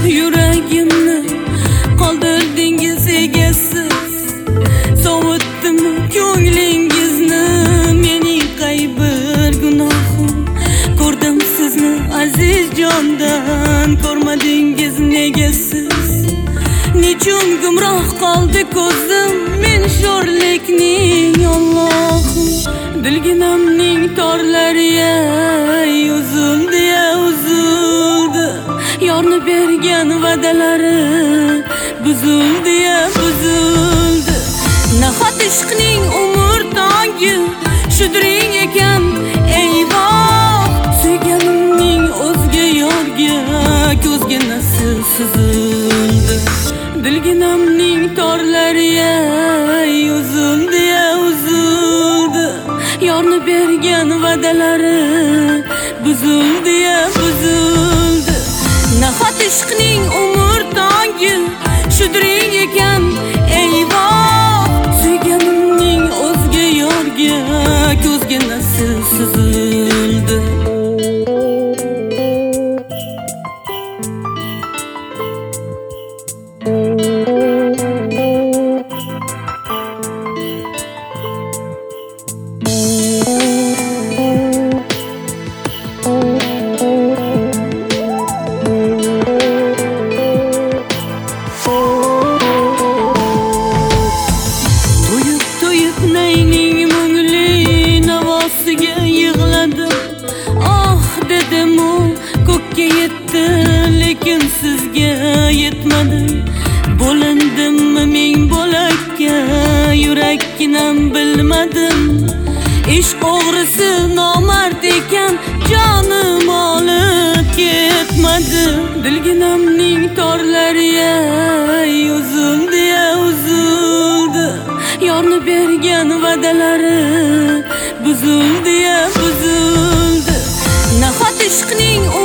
Yuragimni qoldirdingiz egasiz, sovutdimi ko'nglingizni mening qay bir gunohim. Ko'rdim sizni aziz jondan, ko'rmadingiz nega siz? Nechun gumroh qoldi ko'zim men sho'rlikning Allohim. Dilginamning torlari uzildi uzildi, yorni bergan va'dalari buzildi buzildi. Nahot ishqning umr tongi shudring ekan eyvoh, suyganimning o'zga yorga ko'zga nasib suzildi. Dilginamning torlari uzildi uzildi, yorni bergan va'dalari buzildi buzildi. Nahot ishqning umr tongi shudring ekan eyvoh, suyganimning o'zga yorga ko'zga nasib suzildi. Lekin sizga yetmadi. Bo'lindimmi ming bo'lakka, yurakkinam bilmadim. Ishq o'g'risi nomard ekan, jonim olib ketmadi. Dilginamning torlari uzildi uzildi, yorni bergan va'dalari buzildi buzildi. Nahot ishqning